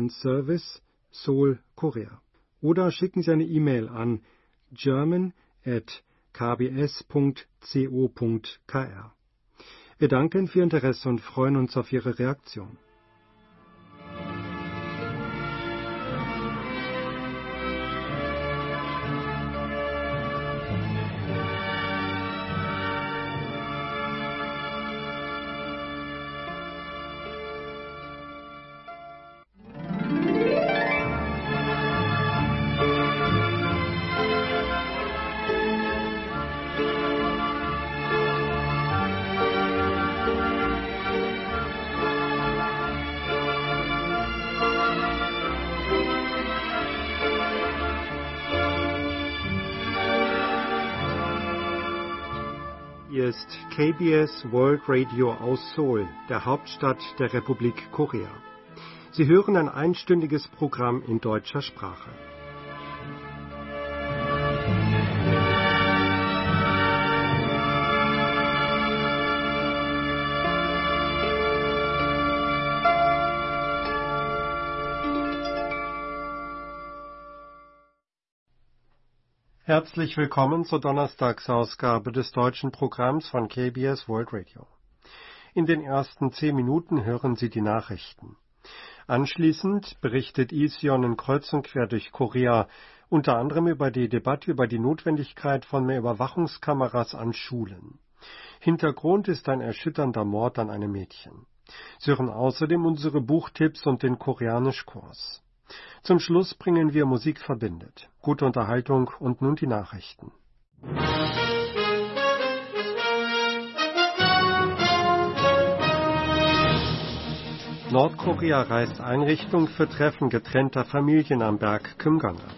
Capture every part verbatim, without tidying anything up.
Service Seoul, Korea. Oder schicken Sie eine E-Mail an german at k b s punkt co punkt k r. Wir danken für Ihr Interesse und freuen uns auf Ihre Reaktion. Hier ist K B S World Radio aus Seoul, der Hauptstadt der Republik Korea. Sie hören ein einstündiges Programm in deutscher Sprache. Herzlich willkommen zur Donnerstagsausgabe des deutschen Programms von K B S World Radio. In den ersten zehn Minuten hören Sie die Nachrichten. Anschließend berichtet Ision in Kreuz und Quer durch Korea unter anderem über die Debatte über die Notwendigkeit von mehr Überwachungskameras an Schulen. Hintergrund ist ein erschütternder Mord an einem Mädchen. Sie hören außerdem unsere Buchtipps und den Koreanischkurs. Zum Schluss bringen wir Musik verbindet. Gute Unterhaltung und nun die Nachrichten. Nordkorea reißt Einrichtung für Treffen getrennter Familien am Berg Kümgang ab.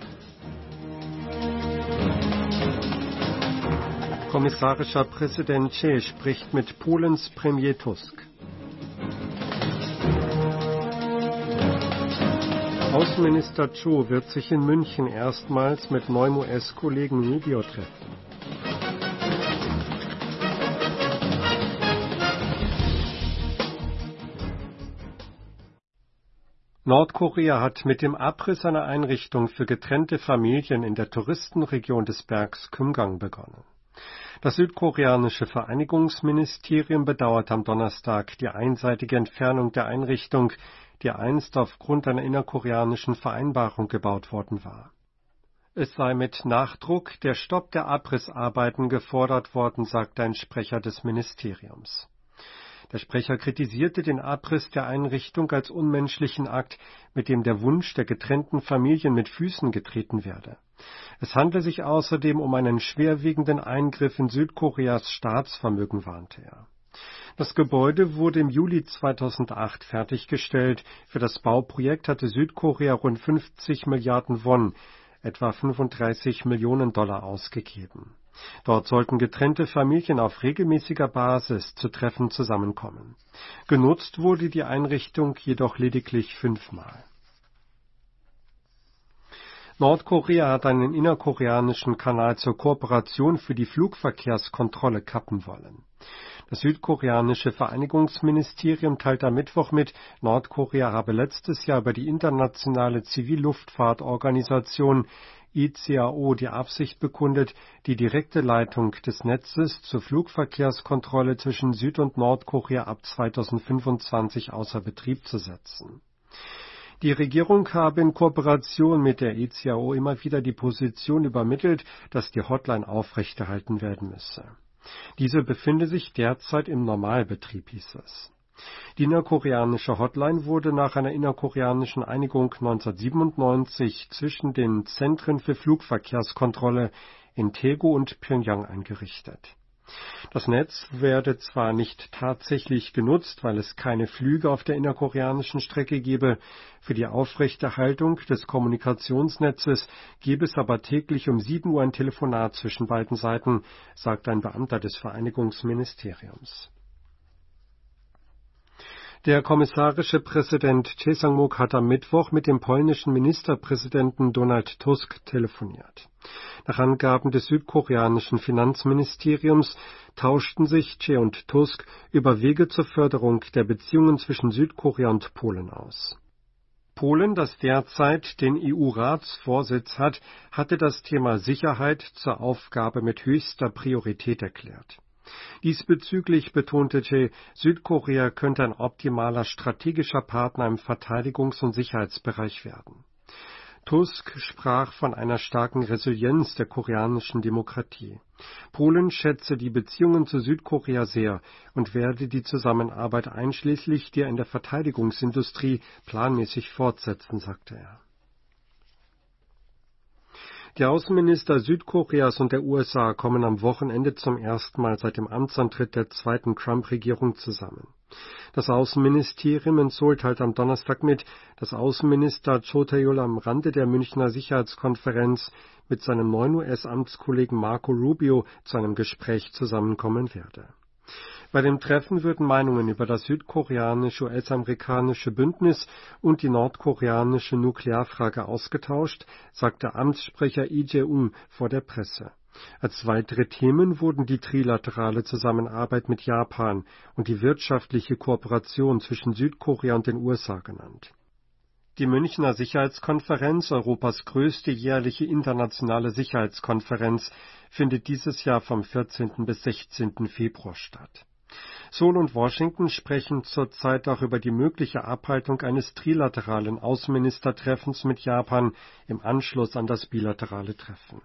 Kommissarischer Präsident Che spricht mit Polens Premier Tusk. Außenminister Cho wird sich in München erstmals mit neuem U S-Kollegen Rubio treffen. Nordkorea hat mit dem Abriss einer Einrichtung für getrennte Familien in der Touristenregion des Bergs Kümgang begonnen. Das südkoreanische Vereinigungsministerium bedauert am Donnerstag die einseitige Entfernung der Einrichtung, die einst aufgrund einer innerkoreanischen Vereinbarung gebaut worden war. Es sei mit Nachdruck der Stopp der Abrissarbeiten gefordert worden, sagte ein Sprecher des Ministeriums. Der Sprecher kritisierte den Abriss der Einrichtung als unmenschlichen Akt, mit dem der Wunsch der getrennten Familien mit Füßen getreten werde. Es handle sich außerdem um einen schwerwiegenden Eingriff in Südkoreas Staatsvermögen, warnte er. Das Gebäude wurde im Juli zweitausendacht fertiggestellt. Für das Bauprojekt hatte Südkorea rund fünfzig Milliarden Won, etwa fünfunddreißig Millionen Dollar, ausgegeben. Dort sollten getrennte Familien auf regelmäßiger Basis zu Treffen zusammenkommen. Genutzt wurde die Einrichtung jedoch lediglich fünfmal. Nordkorea hat einen innerkoreanischen Kanal zur Kooperation für die Flugverkehrskontrolle kappen wollen. Das südkoreanische Vereinigungsministerium teilte am Mittwoch mit, Nordkorea habe letztes Jahr über die internationale Zivilluftfahrtorganisation I C A O die Absicht bekundet, die direkte Leitung des Netzes zur Flugverkehrskontrolle zwischen Süd- und Nordkorea ab zweitausendfünfundzwanzig außer Betrieb zu setzen. Die Regierung habe in Kooperation mit der I C A O immer wieder die Position übermittelt, dass die Hotline aufrechterhalten werden müsse. Diese befinde sich derzeit im Normalbetrieb, hieß es. Die innerkoreanische Hotline wurde nach einer innerkoreanischen Einigung neunzehnhundertsiebenundneunzig zwischen den Zentren für Flugverkehrskontrolle in Daegu und Pjöngjang eingerichtet. Das Netz werde zwar nicht tatsächlich genutzt, weil es keine Flüge auf der innerkoreanischen Strecke gebe, für die Aufrechterhaltung des Kommunikationsnetzes gebe es aber täglich um sieben Uhr ein Telefonat zwischen beiden Seiten, sagt ein Beamter des Vereinigungsministeriums. Der kommissarische Präsident Che Sang-mok hat am Mittwoch mit dem polnischen Ministerpräsidenten Donald Tusk telefoniert. Nach Angaben des südkoreanischen Finanzministeriums tauschten sich Che und Tusk über Wege zur Förderung der Beziehungen zwischen Südkorea und Polen aus. Polen, das derzeit den E U-Ratsvorsitz hat, hatte das Thema Sicherheit zur Aufgabe mit höchster Priorität erklärt. Diesbezüglich betonte Südkorea könnte ein optimaler strategischer Partner im Verteidigungs- und Sicherheitsbereich werden. Tusk sprach von einer starken Resilienz der koreanischen Demokratie. Polen schätze die Beziehungen zu Südkorea sehr und werde die Zusammenarbeit einschließlich der in der Verteidigungsindustrie planmäßig fortsetzen, sagte er. Die Außenminister Südkoreas und der U S A kommen am Wochenende zum ersten Mal seit dem Amtsantritt der zweiten Trump-Regierung zusammen. Das Außenministerium in Seoul teilt am Donnerstag mit, dass Außenminister Cho Tae-yul am Rande der Münchner Sicherheitskonferenz mit seinem neuen U S-Amtskollegen Marco Rubio zu einem Gespräch zusammenkommen werde. Bei dem Treffen würden Meinungen über das südkoreanische-U S-amerikanische Bündnis und die nordkoreanische Nuklearfrage ausgetauscht, sagte Amtssprecher Lee Jae-ung vor der Presse. Als weitere Themen wurden die trilaterale Zusammenarbeit mit Japan und die wirtschaftliche Kooperation zwischen Südkorea und den U S A genannt. Die Münchner Sicherheitskonferenz, Europas größte jährliche internationale Sicherheitskonferenz, findet dieses Jahr vom vierzehnten bis sechzehnten Februar statt. Seoul und Washington sprechen zurzeit auch über die mögliche Abhaltung eines trilateralen Außenministertreffens mit Japan im Anschluss an das bilaterale Treffen.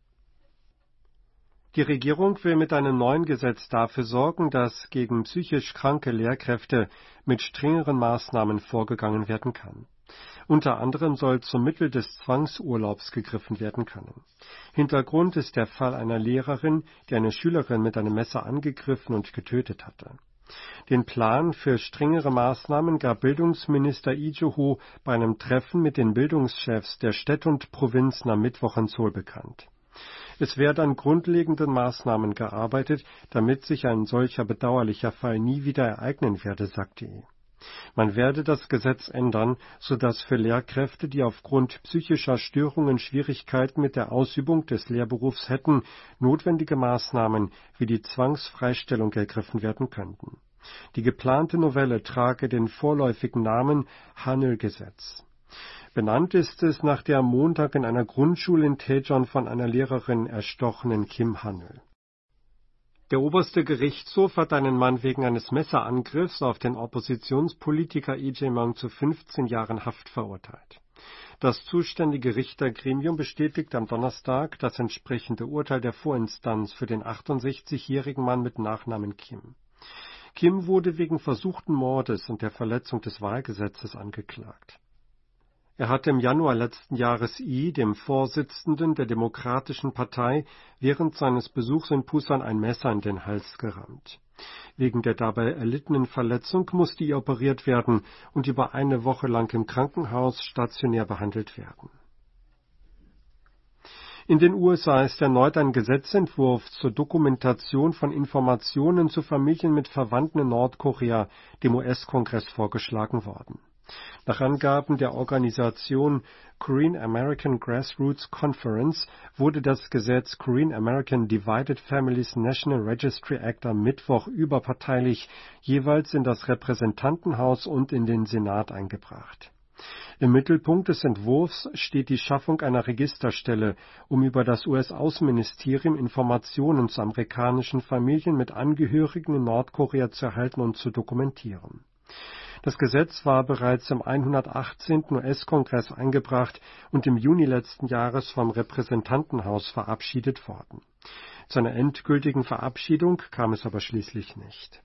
Die Regierung will mit einem neuen Gesetz dafür sorgen, dass gegen psychisch kranke Lehrkräfte mit strengeren Maßnahmen vorgegangen werden kann. Unter anderem soll zum Mittel des Zwangsurlaubs gegriffen werden können. Hintergrund ist der Fall einer Lehrerin, die eine Schülerin mit einem Messer angegriffen und getötet hatte. Den Plan für strengere Maßnahmen gab Bildungsminister Lee Jo-ho bei einem Treffen mit den Bildungschefs der Städte und Provinzen am Mittwoch in Seoul bekannt. Es werde an grundlegenden Maßnahmen gearbeitet, damit sich ein solcher bedauerlicher Fall nie wieder ereignen werde, sagte er. Man werde das Gesetz ändern, sodass für Lehrkräfte, die aufgrund psychischer Störungen Schwierigkeiten mit der Ausübung des Lehrberufs hätten, notwendige Maßnahmen wie die Zwangsfreistellung ergriffen werden könnten. Die geplante Novelle trage den vorläufigen Namen Hanul-Gesetz. Benannt ist es nach der am Montag in einer Grundschule in Daejeon von einer Lehrerin erstochenen Kim Hanul. Der oberste Gerichtshof hat einen Mann wegen eines Messerangriffs auf den Oppositionspolitiker Lee Jae-myung zu fünfzehn Jahren Haft verurteilt. Das zuständige Richtergremium bestätigt am Donnerstag das entsprechende Urteil der Vorinstanz für den achtundsechzigjährigen Mann mit Nachnamen Kim. Kim wurde wegen versuchten Mordes und der Verletzung des Wahlgesetzes angeklagt. Er hatte im Januar letzten Jahres Lee, dem Vorsitzenden der Demokratischen Partei, während seines Besuchs in Pusan ein Messer in den Hals gerammt. Wegen der dabei erlittenen Verletzung musste Lee operiert werden und über eine Woche lang im Krankenhaus stationär behandelt werden. In den U S A ist erneut ein Gesetzentwurf zur Dokumentation von Informationen zu Familien mit Verwandten in Nordkorea dem U S-Kongress vorgeschlagen worden. Nach Angaben der Organisation Korean American Grassroots Conference wurde das Gesetz Korean American Divided Families National Registry Act am Mittwoch überparteilich jeweils in das Repräsentantenhaus und in den Senat eingebracht. Im Mittelpunkt des Entwurfs steht die Schaffung einer Registerstelle, um über das U S-Außenministerium Informationen zu amerikanischen Familien mit Angehörigen in Nordkorea zu erhalten und zu dokumentieren. Das Gesetz war bereits im hundertachtzehnten U S-Kongress eingebracht und im Juni letzten Jahres vom Repräsentantenhaus verabschiedet worden. Zu einer endgültigen Verabschiedung kam es aber schließlich nicht.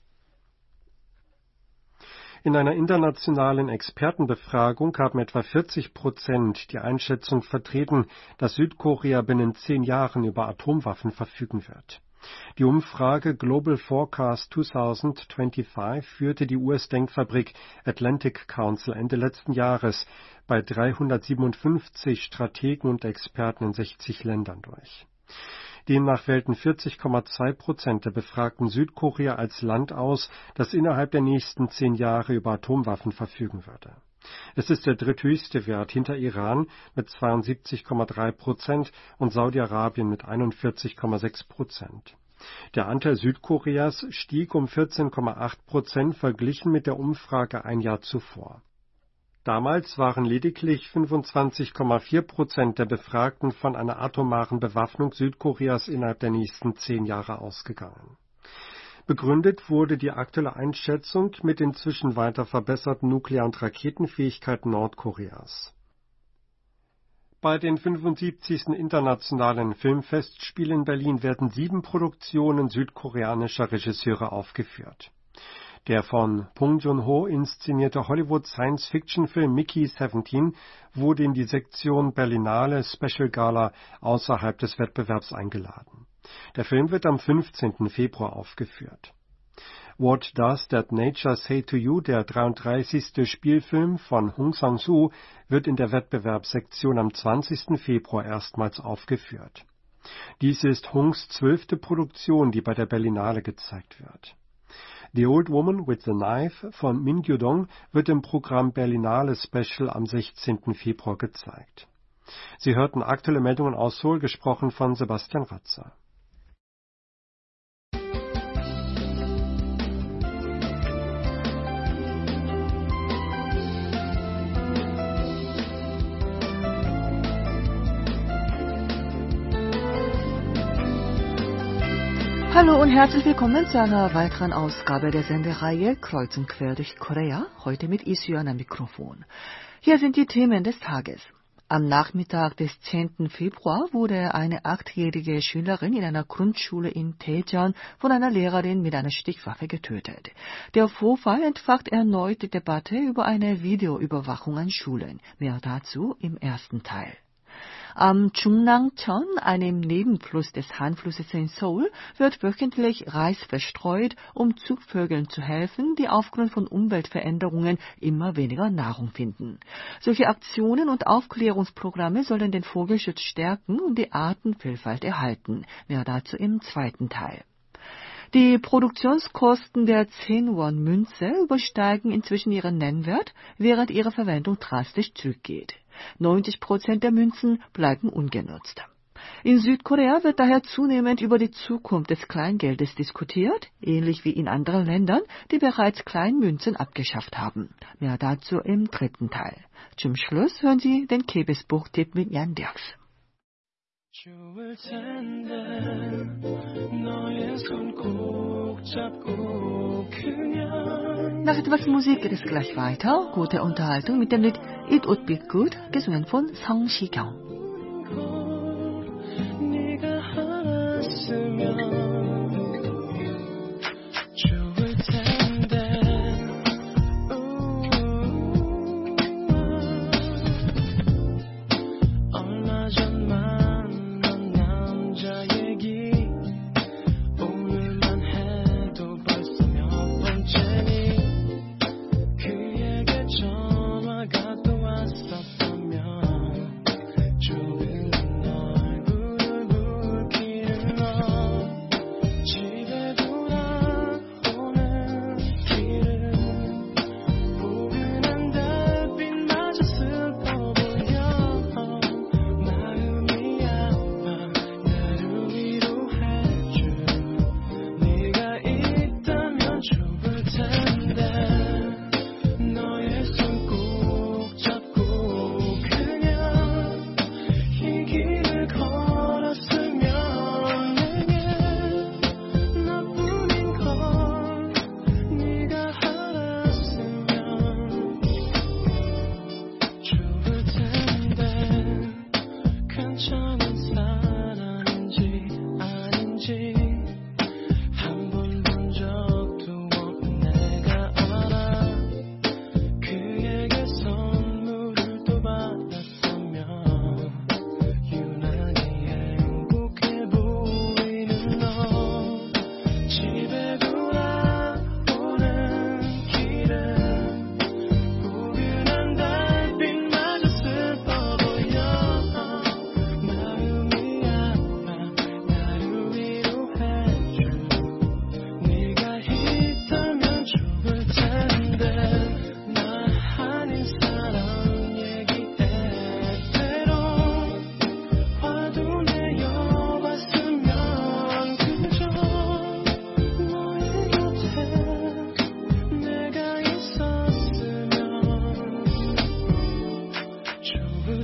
In einer internationalen Expertenbefragung haben etwa vierzig Prozent die Einschätzung vertreten, dass Südkorea binnen zehn Jahren über Atomwaffen verfügen wird. Die Umfrage Global Forecast zwanzig fünfundzwanzig führte die U S-Denkfabrik Atlantic Council Ende letzten Jahres bei dreihundertsiebenundfünfzig Strategen und Experten in sechzig Ländern durch. Demnach wählten vierzig Komma zwei Prozent der Befragten Südkorea als Land aus, das innerhalb der nächsten zehn Jahre über Atomwaffen verfügen würde. Es ist der dritthöchste Wert hinter Iran mit zweiundsiebzig Komma drei Prozent und Saudi-Arabien mit einundvierzig Komma sechs Prozent. Der Anteil Südkoreas stieg um vierzehn Komma acht Prozent verglichen mit der Umfrage ein Jahr zuvor. Damals waren lediglich fünfundzwanzig Komma vier Prozent der Befragten von einer atomaren Bewaffnung Südkoreas innerhalb der nächsten zehn Jahre ausgegangen. Begründet wurde die aktuelle Einschätzung mit inzwischen weiter verbesserten Nuklear- und Raketenfähigkeiten Nordkoreas. Bei den fünfundsiebzigsten Internationalen Filmfestspielen in Berlin werden sieben Produktionen südkoreanischer Regisseure aufgeführt. Der von Bong Joon-ho inszenierte Hollywood-Science-Fiction-Film Mickey siebzehn wurde in die Sektion Berlinale Special Gala außerhalb des Wettbewerbs eingeladen. Der Film wird am fünfzehnten Februar aufgeführt. What Does That Nature Say to You, der dreiunddreißigste Spielfilm von Hong Sang-soo, wird in der Wettbewerbssektion am zwanzigsten Februar erstmals aufgeführt. Dies ist Hongs zwölfte Produktion, die bei der Berlinale gezeigt wird. The Old Woman with the Knife von Min Gyu-dong wird im Programm Berlinale Special am sechzehnten Februar gezeigt. Sie hörten aktuelle Meldungen aus Seoul, gesprochen von Sebastian Ratzer. Hallo und herzlich willkommen zu einer weiteren Ausgabe der Sendereihe Kreuz und Quer durch Korea, heute mit Isuan am Mikrofon. Hier sind die Themen des Tages. Am Nachmittag des zehnten Februar wurde eine achtjährige Schülerin in einer Grundschule in Daejeon von einer Lehrerin mit einer Stichwaffe getötet. Der Vorfall entfacht erneut die Debatte über eine Videoüberwachung an Schulen. Mehr dazu im ersten Teil. Am Jungnangcheon, einem Nebenfluss des Han-Flusses in Seoul, wird wöchentlich Reis verstreut, um Zugvögeln zu helfen, die aufgrund von Umweltveränderungen immer weniger Nahrung finden. Solche Aktionen und Aufklärungsprogramme sollen den Vogelschutz stärken und die Artenvielfalt erhalten. Mehr dazu im zweiten Teil. Die Produktionskosten der zehn-Won-Münze übersteigen inzwischen ihren Nennwert, während ihre Verwendung drastisch zurückgeht. neunzig Prozent der Münzen bleiben ungenutzt. In Südkorea wird daher zunehmend über die Zukunft des Kleingeldes diskutiert, ähnlich wie in anderen Ländern, die bereits Kleinmünzen abgeschafft haben. Mehr dazu im dritten Teil. Zum Schluss hören Sie den 케이비에스 mit Jan Dirks. Nach etwas Musik geht es gleich weiter. Gute Unterhaltung mit dem Lied It Would Be Good, gesungen von 성시경. 주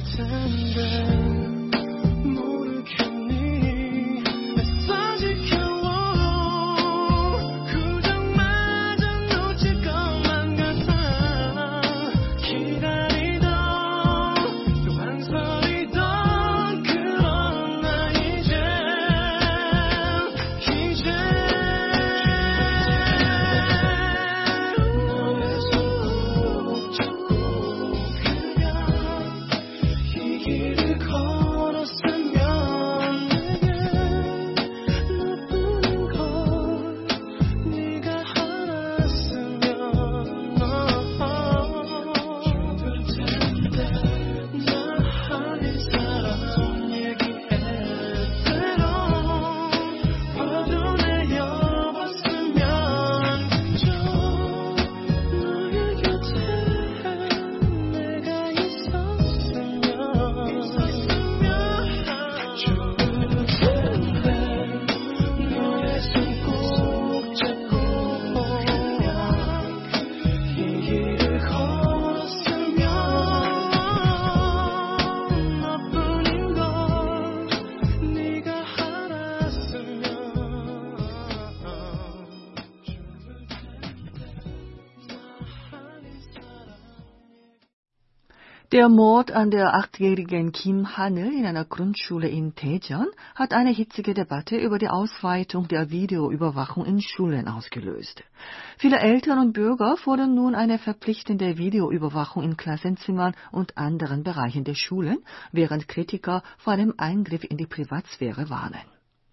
Der Mord an der achtjährigen Kim Han-il in einer Grundschule in Daejeon hat eine hitzige Debatte über die Ausweitung der Videoüberwachung in Schulen ausgelöst. Viele Eltern und Bürger fordern nun eine verpflichtende Videoüberwachung in Klassenzimmern und anderen Bereichen der Schulen, während Kritiker vor einem Eingriff in die Privatsphäre warnen.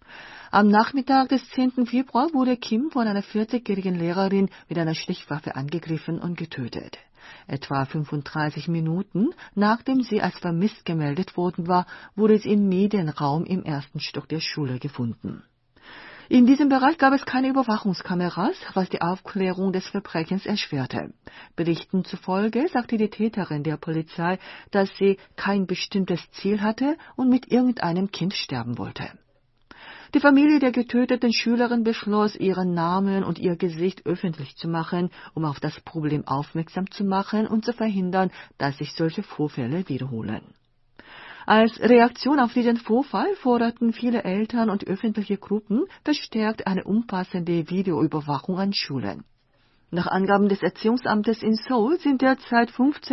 Am Nachmittag des zehnten Februar wurde Kim von einer vierzigjährigen Lehrerin mit einer Stichwaffe angegriffen und getötet. Etwa fünfunddreißig Minuten nachdem sie als vermisst gemeldet worden war, wurde sie im Medienraum im ersten Stock der Schule gefunden. In diesem Bereich gab es keine Überwachungskameras, was die Aufklärung des Verbrechens erschwerte. Berichten zufolge sagte die Täterin der Polizei, dass sie kein bestimmtes Ziel hatte und mit irgendeinem Kind sterben wollte. Die Familie der getöteten Schülerin beschloss, ihren Namen und ihr Gesicht öffentlich zu machen, um auf das Problem aufmerksam zu machen und zu verhindern, dass sich solche Vorfälle wiederholen. Als Reaktion auf diesen Vorfall forderten viele Eltern und öffentliche Gruppen verstärkt eine umfassende Videoüberwachung an Schulen. Nach Angaben des Erziehungsamtes in Seoul sind derzeit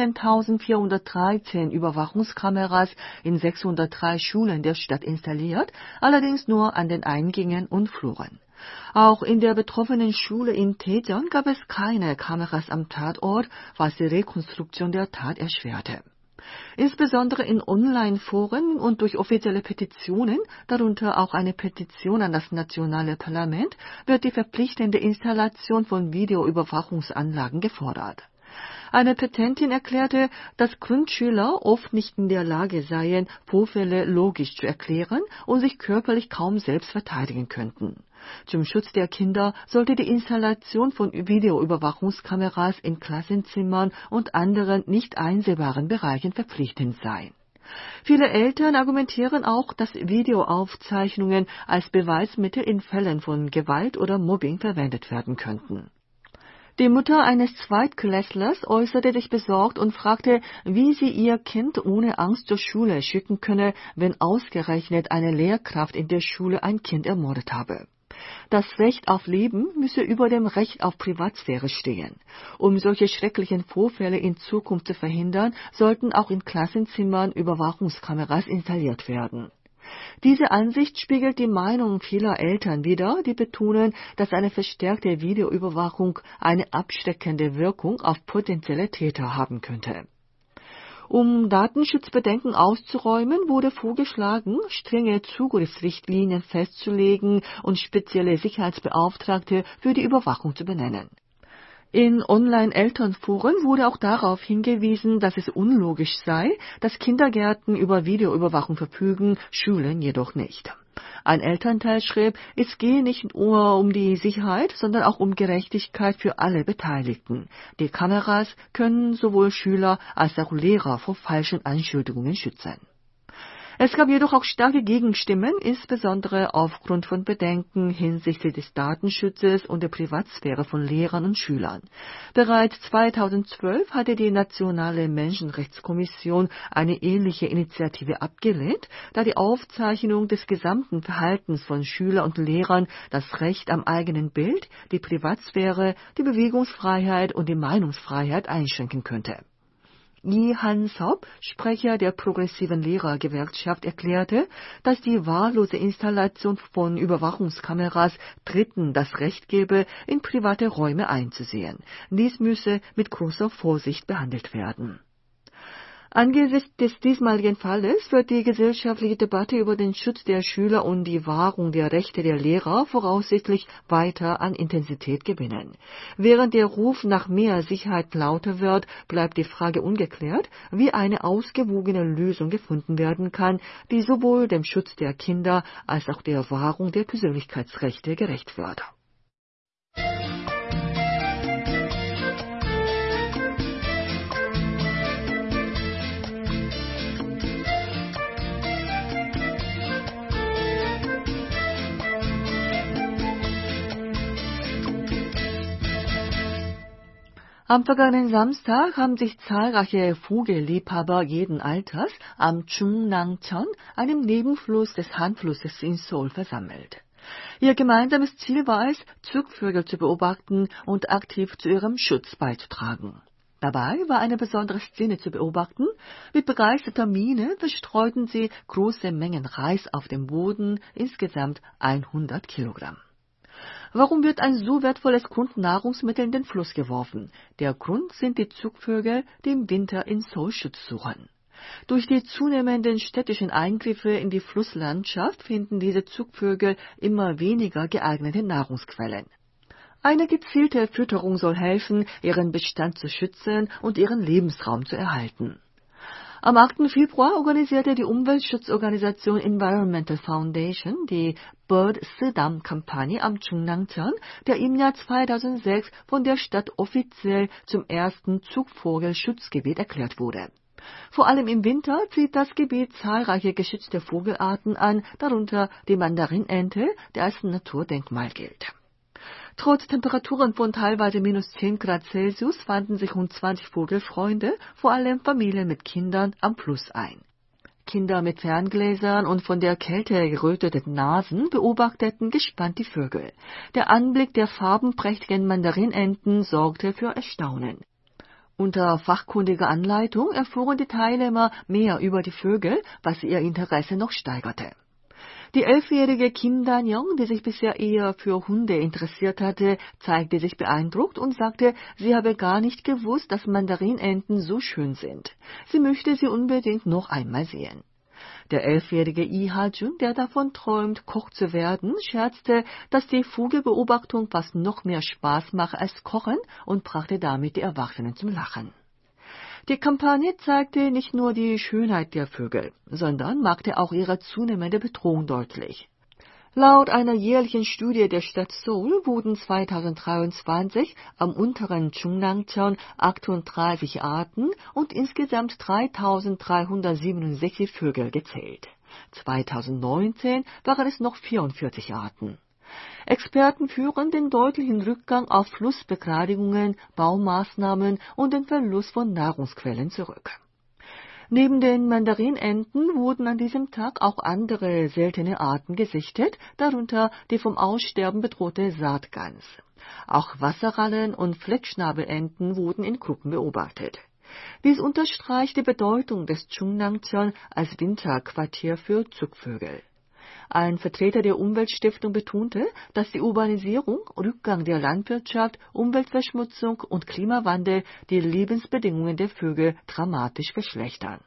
fünfzehntausendvierhundertdreizehn Überwachungskameras in sechshundertdrei Schulen der Stadt installiert, allerdings nur an den Eingängen und Fluren. Auch in der betroffenen Schule in Daejeon gab es keine Kameras am Tatort, was die Rekonstruktion der Tat erschwerte. Insbesondere in Online-Foren und durch offizielle Petitionen, darunter auch eine Petition an das nationale Parlament, wird die verpflichtende Installation von Videoüberwachungsanlagen gefordert. Eine Petentin erklärte, dass Grundschüler oft nicht in der Lage seien, Vorfälle logisch zu erklären und sich körperlich kaum selbst verteidigen könnten. Zum Schutz der Kinder sollte die Installation von Videoüberwachungskameras in Klassenzimmern und anderen nicht einsehbaren Bereichen verpflichtend sein. Viele Eltern argumentieren auch, dass Videoaufzeichnungen als Beweismittel in Fällen von Gewalt oder Mobbing verwendet werden könnten. Die Mutter eines Zweitklässlers äußerte sich besorgt und fragte, wie sie ihr Kind ohne Angst zur Schule schicken könne, wenn ausgerechnet eine Lehrkraft in der Schule ein Kind ermordet habe. Das Recht auf Leben müsse über dem Recht auf Privatsphäre stehen. Um solche schrecklichen Vorfälle in Zukunft zu verhindern, sollten auch in Klassenzimmern Überwachungskameras installiert werden. Diese Ansicht spiegelt die Meinung vieler Eltern wider, die betonen, dass eine verstärkte Videoüberwachung eine abschreckende Wirkung auf potenzielle Täter haben könnte. Um Datenschutzbedenken auszuräumen, wurde vorgeschlagen, strenge Zugriffsrichtlinien festzulegen und spezielle Sicherheitsbeauftragte für die Überwachung zu benennen. In Online-Elternforen wurde auch darauf hingewiesen, dass es unlogisch sei, dass Kindergärten über Videoüberwachung verfügen, Schulen jedoch nicht. Ein Elternteil schrieb, es gehe nicht nur um die Sicherheit, sondern auch um Gerechtigkeit für alle Beteiligten. Die Kameras können sowohl Schüler als auch Lehrer vor falschen Anschuldigungen schützen. Es gab jedoch auch starke Gegenstimmen, insbesondere aufgrund von Bedenken hinsichtlich des Datenschutzes und der Privatsphäre von Lehrern und Schülern. Bereits zweitausendzwölf hatte die Nationale Menschenrechtskommission eine ähnliche Initiative abgelehnt, da die Aufzeichnung des gesamten Verhaltens von Schülern und Lehrern das Recht am eigenen Bild, die Privatsphäre, die Bewegungsfreiheit und die Meinungsfreiheit einschränken könnte. Lee Han-seop, Sprecher der progressiven Lehrergewerkschaft, erklärte, dass die wahllose Installation von Überwachungskameras Dritten das Recht gebe, in private Räume einzusehen. Dies müsse mit großer Vorsicht behandelt werden. Angesichts des diesmaligen Falles wird die gesellschaftliche Debatte über den Schutz der Schüler und die Wahrung der Rechte der Lehrer voraussichtlich weiter an Intensität gewinnen. Während der Ruf nach mehr Sicherheit lauter wird, bleibt die Frage ungeklärt, wie eine ausgewogene Lösung gefunden werden kann, die sowohl dem Schutz der Kinder als auch der Wahrung der Persönlichkeitsrechte gerecht wird. Am vergangenen Samstag haben sich zahlreiche Vogelliebhaber jeden Alters am Chungnangcheon, einem Nebenfluss des Han-Flusses in Seoul, versammelt. Ihr gemeinsames Ziel war es, Zugvögel zu beobachten und aktiv zu ihrem Schutz beizutragen. Dabei war eine besondere Szene zu beobachten. Mit begeisterter Miene verstreuten sie große Mengen Reis auf dem Boden, insgesamt hundert Kilogramm. Warum wird ein so wertvolles Grundnahrungsmittel in den Fluss geworfen? Der Grund sind die Zugvögel, die im Winter in Seoul Schutz suchen. Durch die zunehmenden städtischen Eingriffe in die Flusslandschaft finden diese Zugvögel immer weniger geeignete Nahrungsquellen. Eine gezielte Fütterung soll helfen, ihren Bestand zu schützen und ihren Lebensraum zu erhalten. Am achten Februar organisierte die Umweltschutzorganisation Environmental Foundation die Bird Sidam-Kampagne am Chungnangcheon, der im Jahr zweitausendsechs von der Stadt offiziell zum ersten Zugvogelschutzgebiet erklärt wurde. Vor allem im Winter zieht das Gebiet zahlreiche geschützte Vogelarten an, darunter die Mandarinente, die als Naturdenkmal gilt. Trotz Temperaturen von teilweise minus zehn Grad Celsius fanden sich rund zwanzig Vogelfreunde, vor allem Familien mit Kindern, am Fluss ein. Kinder mit Ferngläsern und von der Kälte geröteten Nasen beobachteten gespannt die Vögel. Der Anblick der farbenprächtigen Mandarinenten sorgte für Erstaunen. Unter fachkundiger Anleitung erfuhren die Teilnehmer mehr über die Vögel, was ihr Interesse noch steigerte. Die elfjährige Kim Dan-young, die sich bisher eher für Hunde interessiert hatte, zeigte sich beeindruckt und sagte, sie habe gar nicht gewusst, dass Mandarinenten so schön sind. Sie möchte sie unbedingt noch einmal sehen. Der elfjährige Lee Ha-jun, der davon träumt, Koch zu werden, scherzte, dass die Vogelbeobachtung fast noch mehr Spaß mache als Kochen und brachte damit die Erwachsenen zum Lachen. Die Kampagne zeigte nicht nur die Schönheit der Vögel, sondern machte auch ihre zunehmende Bedrohung deutlich. Laut einer jährlichen Studie der Stadt Seoul wurden zweitausenddreiundzwanzig am unteren Chungnangcheon achtunddreißig Arten und insgesamt dreitausenddreihundertsiebenundsechzig Vögel gezählt. zweitausendneunzehn waren es noch vierundvierzig Arten. Experten führen den deutlichen Rückgang auf Flussbegradigungen, Baumaßnahmen und den Verlust von Nahrungsquellen zurück. Neben den Mandarinenten wurden an diesem Tag auch andere seltene Arten gesichtet, darunter die vom Aussterben bedrohte Saatgans. Auch Wasserrallen und Fleckschnabelenten wurden in Gruppen beobachtet. Dies unterstreicht die Bedeutung des Chungnangcheon als Winterquartier für Zugvögel. Ein Vertreter der Umweltstiftung betonte, dass die Urbanisierung, Rückgang der Landwirtschaft, Umweltverschmutzung und Klimawandel die Lebensbedingungen der Vögel dramatisch verschlechtern.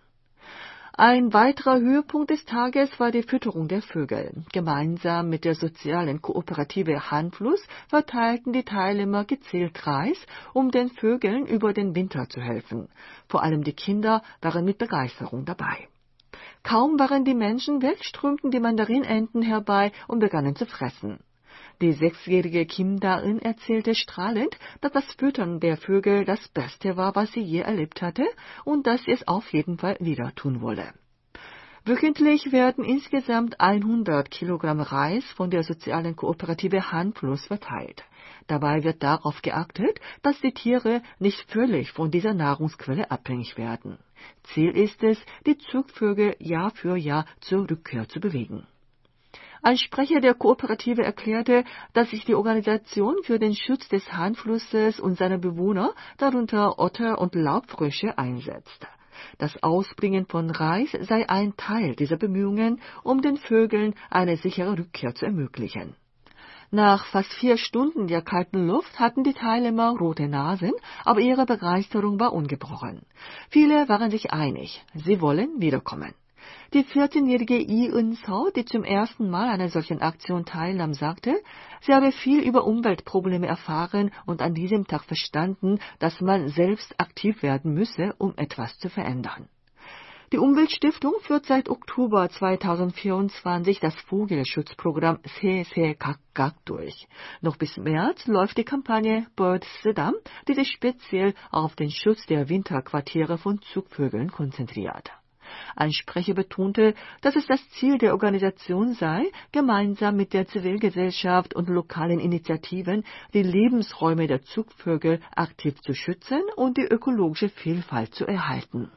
Ein weiterer Höhepunkt des Tages war die Fütterung der Vögel. Gemeinsam mit der sozialen Kooperative Han-Fluss verteilten die Teilnehmer gezielt Reis, um den Vögeln über den Winter zu helfen. Vor allem die Kinder waren mit Begeisterung dabei. Kaum waren die Menschen weg, strömten die Mandarinenten herbei und begannen zu fressen. Die sechsjährige Kim Da-eun erzählte strahlend, dass das Füttern der Vögel das Beste war, was sie je erlebt hatte, und dass sie es auf jeden Fall wieder tun wolle. Wöchentlich werden insgesamt hundert Kilogramm Reis von der sozialen Kooperative HANplus verteilt. Dabei wird darauf geachtet, dass die Tiere nicht völlig von dieser Nahrungsquelle abhängig werden. Ziel ist es, die Zugvögel Jahr für Jahr zur Rückkehr zu bewegen. Ein Sprecher der Kooperative erklärte, dass sich die Organisation für den Schutz des Han-Flusses und seiner Bewohner, darunter Otter und Laubfrösche, einsetzt. Das Ausbringen von Reis sei ein Teil dieser Bemühungen, um den Vögeln eine sichere Rückkehr zu ermöglichen. Nach fast vier Stunden der kalten Luft hatten die Teilnehmer rote Nasen, aber ihre Begeisterung war ungebrochen. Viele waren sich einig, sie wollen wiederkommen. Die vierzehnjährige Lee Eun-seo, die zum ersten Mal an einer solchen Aktion teilnahm, sagte, sie habe viel über Umweltprobleme erfahren und an diesem Tag verstanden, dass man selbst aktiv werden müsse, um etwas zu verändern. Die Umweltstiftung führt seit Oktober zweitausendvierundzwanzig das Vogelschutzprogramm Se Se Gak Gak durch. Noch bis März läuft die Kampagne Bird Sidam, die sich speziell auf den Schutz der Winterquartiere von Zugvögeln konzentriert. Ein Sprecher betonte, dass es das Ziel der Organisation sei, gemeinsam mit der Zivilgesellschaft und lokalen Initiativen die Lebensräume der Zugvögel aktiv zu schützen und die ökologische Vielfalt zu erhalten.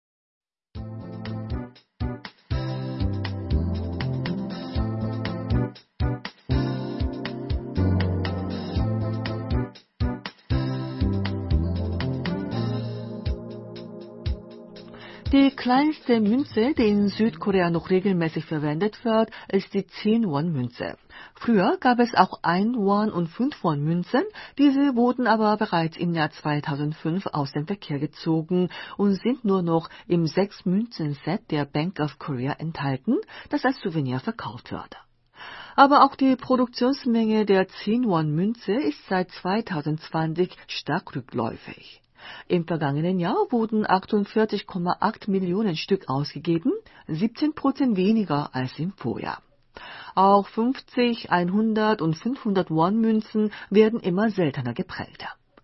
Die kleinste Münze, die in Südkorea noch regelmäßig verwendet wird, ist die zehn-Won-Münze. Früher gab es auch ein-Won- und fünf-Won-Münzen, diese wurden aber bereits im Jahr zweitausendfünf aus dem Verkehr gezogen und sind nur noch im sechs-Münzen-Set der Bank of Korea enthalten, das als Souvenir verkauft wird. Aber auch die Produktionsmenge der zehn-Won-Münze ist seit zweitausendzwanzig stark rückläufig. Im vergangenen Jahr wurden achtundvierzig Komma acht Millionen Stück ausgegeben, siebzehn Prozent weniger als im Vorjahr. Auch fünfzig, hundert und fünfhundert Won-Münzen werden immer seltener geprägt.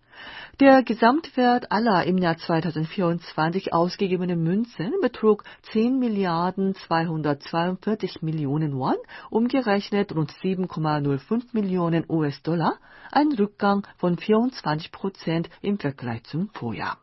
Der Gesamtwert aller im Jahr zweitausendvierundzwanzig ausgegebenen Münzen betrug zehn Milliarden zweihundertzweiundvierzig Millionen Won, umgerechnet rund sieben Komma null fünf Millionen U S-Dollar, ein Rückgang von vierundzwanzig Prozent im Vergleich zum Vorjahr.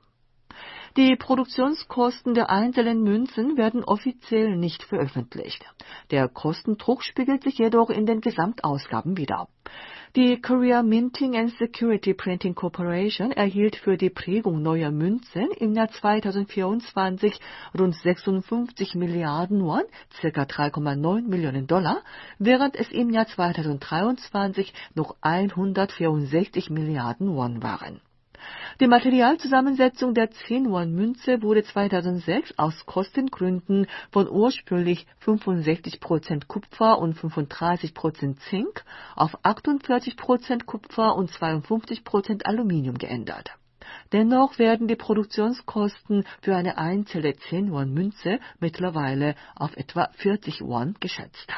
Die Produktionskosten der einzelnen Münzen werden offiziell nicht veröffentlicht. Der Kostendruck spiegelt sich jedoch in den Gesamtausgaben wider. Die Korea Minting and Security Printing Corporation erhielt für die Prägung neuer Münzen im Jahr zweitausendvierundzwanzig rund sechsundfünfzig Milliarden Won, ca. drei Komma neun Millionen Dollar, während es im Jahr zweitausenddreiundzwanzig noch hundertvierundsechzig Milliarden Won waren. Die Materialzusammensetzung der zehn-Won-Münze wurde zweitausendsechs aus Kostengründen von ursprünglich fünfundsechzig Prozent Kupfer und fünfunddreißig Prozent Zink auf achtundvierzig Prozent Kupfer und zweiundfünfzig Prozent Aluminium geändert. Dennoch werden die Produktionskosten für eine einzelne zehn-Won-Münze mittlerweile auf etwa vierzig Won geschätzt.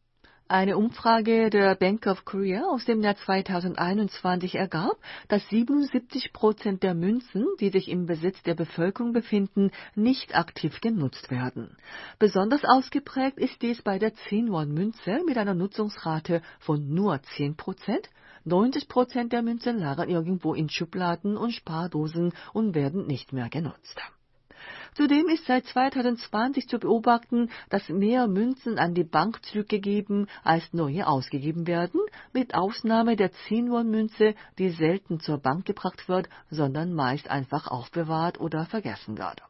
Eine Umfrage der Bank of Korea aus dem Jahr zweitausendeinundzwanzig ergab, dass siebenundsiebzig Prozent der Münzen, die sich im Besitz der Bevölkerung befinden, nicht aktiv genutzt werden. Besonders ausgeprägt ist dies bei der zehn-Won-Münze mit einer Nutzungsrate von nur zehn Prozent. neunzig Prozent der Münzen lagern irgendwo in Schubladen und Spardosen und werden nicht mehr genutzt. Zudem ist seit zweitausendzwanzig zu beobachten, dass mehr Münzen an die Bank zurückgegeben als neue ausgegeben werden, mit Ausnahme der zehn-Won-Münze, die selten zur Bank gebracht wird, sondern meist einfach aufbewahrt oder vergessen wird.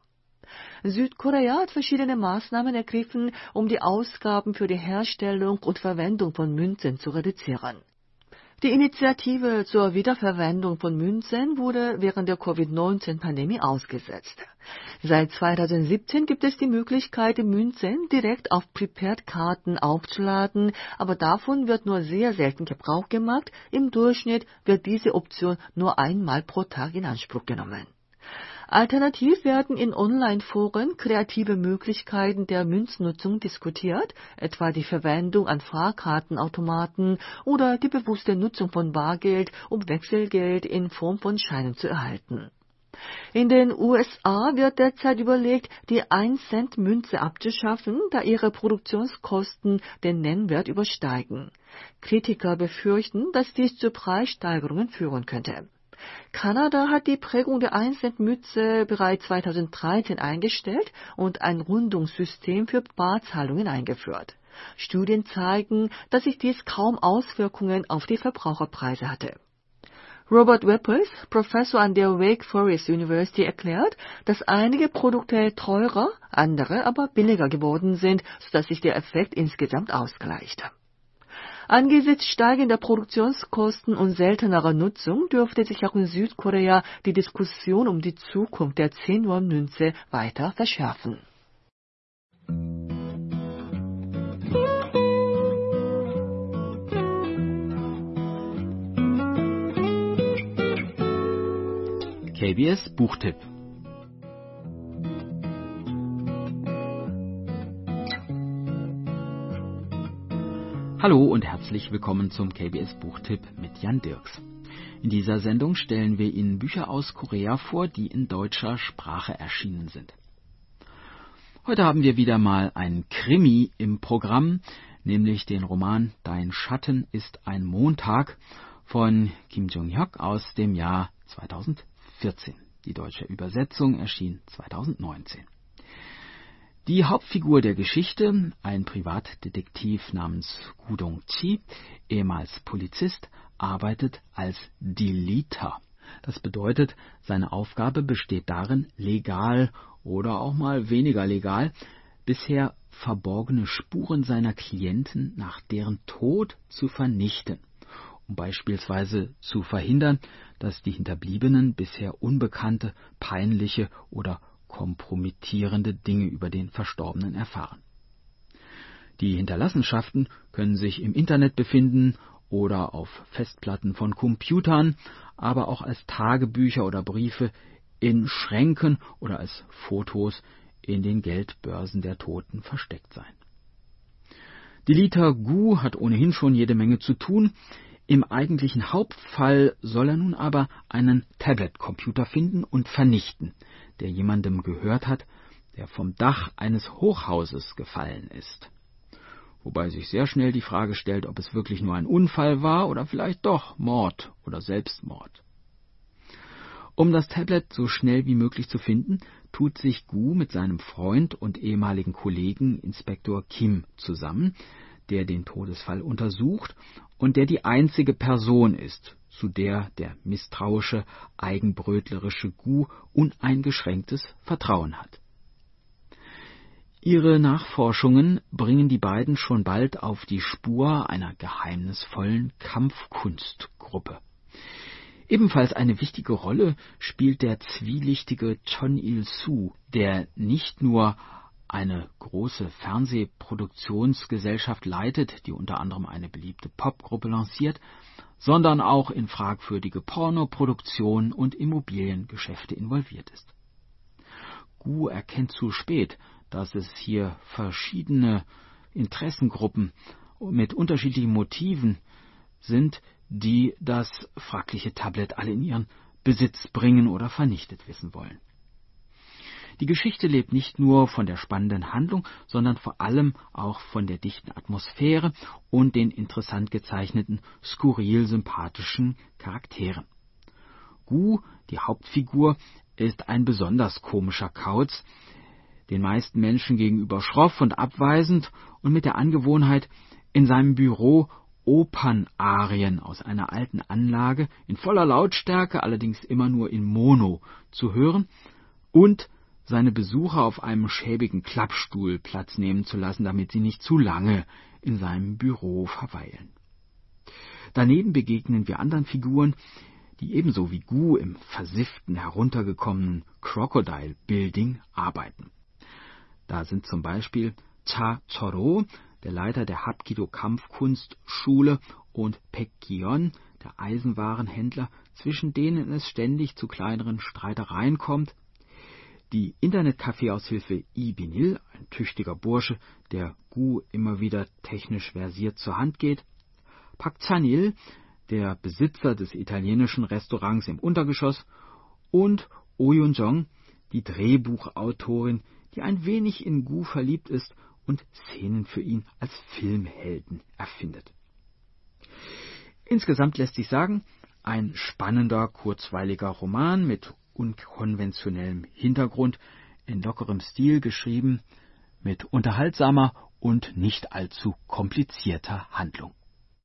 Südkorea hat verschiedene Maßnahmen ergriffen, um die Ausgaben für die Herstellung und Verwendung von Münzen zu reduzieren. Die Initiative zur Wiederverwendung von Münzen wurde während der Covid neunzehn Pandemie ausgesetzt. Seit zweitausendsiebzehn gibt es die Möglichkeit, die Münzen direkt auf Prepaid-Karten aufzuladen, aber davon wird nur sehr selten Gebrauch gemacht. Im Durchschnitt wird diese Option nur einmal pro Tag in Anspruch genommen. Alternativ werden in Online-Foren kreative Möglichkeiten der Münznutzung diskutiert, etwa die Verwendung an Fahrkartenautomaten oder die bewusste Nutzung von Bargeld, um Wechselgeld in Form von Scheinen zu erhalten. In den U S A wird derzeit überlegt, die ein Cent Münze abzuschaffen, da ihre Produktionskosten den Nennwert übersteigen. Kritiker befürchten, dass dies zu Preissteigerungen führen könnte. Kanada hat die Prägung der ein Cent Münze bereits zweitausenddreizehn eingestellt und ein Rundungssystem für Barzahlungen eingeführt. Studien zeigen, dass sich dies kaum Auswirkungen auf die Verbraucherpreise hatte. Robert Weppers, Professor an der Wake Forest University, erklärt, dass einige Produkte teurer, andere aber billiger geworden sind, sodass sich der Effekt insgesamt ausgleicht. Angesichts steigender Produktionskosten und seltenerer Nutzung dürfte sich auch in Südkorea die Diskussion um die Zukunft der zehn-Won-Münze weiter verschärfen. K B S Buchtipp. Hallo und herzlich willkommen zum K B S Buchtipp mit Jan Dirks. In dieser Sendung stellen wir Ihnen Bücher aus Korea vor, die in deutscher Sprache erschienen sind. Heute haben wir wieder mal einen Krimi im Programm, nämlich den Roman Dein Schatten ist ein Montag von Kim Jong-hyuk aus dem Jahr zweitausendvierzehn. Die deutsche Übersetzung erschien zweitausendneunzehn. Die Hauptfigur der Geschichte, ein Privatdetektiv namens Gu Dong-chi, ehemals Polizist, arbeitet als Deleter. Das bedeutet, seine Aufgabe besteht darin, legal oder auch mal weniger legal, bisher verborgene Spuren seiner Klienten nach deren Tod zu vernichten, um beispielsweise zu verhindern, dass die Hinterbliebenen bisher unbekannte, peinliche oder kompromittierende Dinge über den Verstorbenen erfahren. Die Hinterlassenschaften können sich im Internet befinden oder auf Festplatten von Computern, aber auch als Tagebücher oder Briefe in Schränken oder als Fotos in den Geldbörsen der Toten versteckt sein. Deleter Gu hat ohnehin schon jede Menge zu tun. Im eigentlichen Hauptfall soll er nun aber einen Tablet-Computer finden und vernichten, der jemandem gehört hat, der vom Dach eines Hochhauses gefallen ist. Wobei sich sehr schnell die Frage stellt, ob es wirklich nur ein Unfall war oder vielleicht doch Mord oder Selbstmord. Um das Tablet so schnell wie möglich zu finden, tut sich Gu mit seinem Freund und ehemaligen Kollegen Inspektor Kim zusammen, der den Todesfall untersucht und der die einzige Person ist, zu der der misstrauische, eigenbrötlerische Gu uneingeschränktes Vertrauen hat. Ihre Nachforschungen bringen die beiden schon bald auf die Spur einer geheimnisvollen Kampfkunstgruppe. Ebenfalls eine wichtige Rolle spielt der zwielichtige Chon Il-soo, der nicht nur eine große Fernsehproduktionsgesellschaft leitet, die unter anderem eine beliebte Popgruppe lanciert, sondern auch in fragwürdige Pornoproduktion und Immobiliengeschäfte involviert ist. Gu erkennt zu spät, dass es hier verschiedene Interessengruppen mit unterschiedlichen Motiven sind, die das fragliche Tablet alle in ihren Besitz bringen oder vernichtet wissen wollen. Die Geschichte lebt nicht nur von der spannenden Handlung, sondern vor allem auch von der dichten Atmosphäre und den interessant gezeichneten, skurril sympathischen Charakteren. Gu, die Hauptfigur, ist ein besonders komischer Kauz, den meisten Menschen gegenüber schroff und abweisend und mit der Angewohnheit, in seinem Büro Opernarien aus einer alten Anlage in voller Lautstärke, allerdings immer nur in Mono, zu hören und seine Besucher auf einem schäbigen Klappstuhl Platz nehmen zu lassen, damit sie nicht zu lange in seinem Büro verweilen. Daneben begegnen wir anderen Figuren, die ebenso wie Gu im versifften, heruntergekommenen Crocodile Building arbeiten. Da sind zum Beispiel Cha Choro, der Leiter der Hapkido-Kampfkunstschule, und Paek Gi-yeon, der Eisenwarenhändler, zwischen denen es ständig zu kleineren Streitereien kommt. Die Internet-Kaffeeaushilfe Lee Bin-il, ein tüchtiger Bursche, der Gu immer wieder technisch versiert zur Hand geht. Park Chan-il, der Besitzer des italienischen Restaurants im Untergeschoss. Und Oh Yoon-jong, die Drehbuchautorin, die ein wenig in Gu verliebt ist und Szenen für ihn als Filmhelden erfindet. Insgesamt lässt sich sagen, ein spannender, kurzweiliger Roman mit unkonventionellem Hintergrund, in lockerem Stil geschrieben, mit unterhaltsamer und nicht allzu komplizierter Handlung.